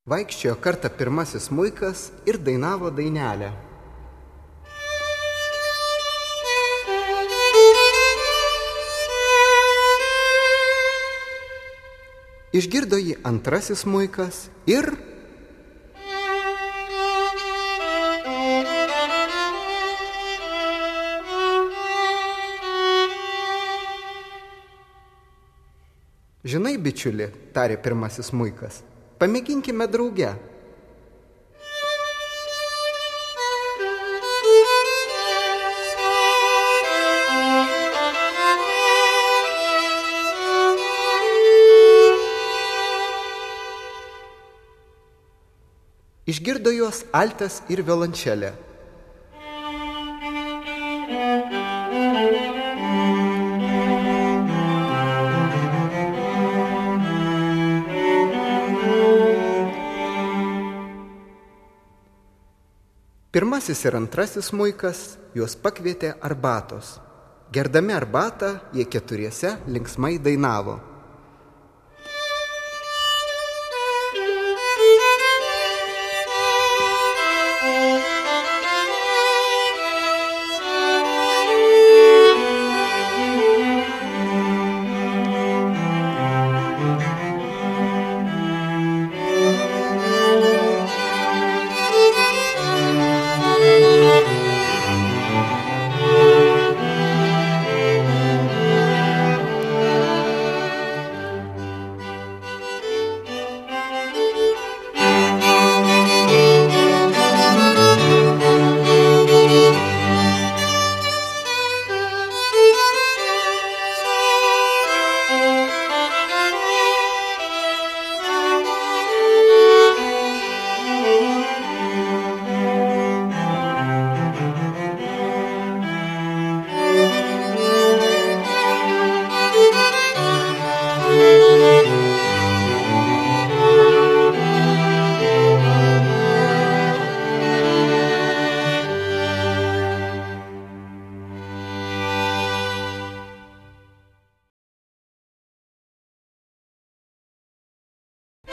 Vaikščiojo kartą pirmasis smuikas ir dainavo dainelę. Išgirdo jį antrasis smuikas ir Žinai, bičiuli, tarė pirmasis smuikas, pamėginkime drauge. Išgirdo juos altas ir violončelė. Pirmasis ir antrasis smuikas juos pakvietė arbatos. Gerdami arbatą, jie keturiese linksmai dainavo.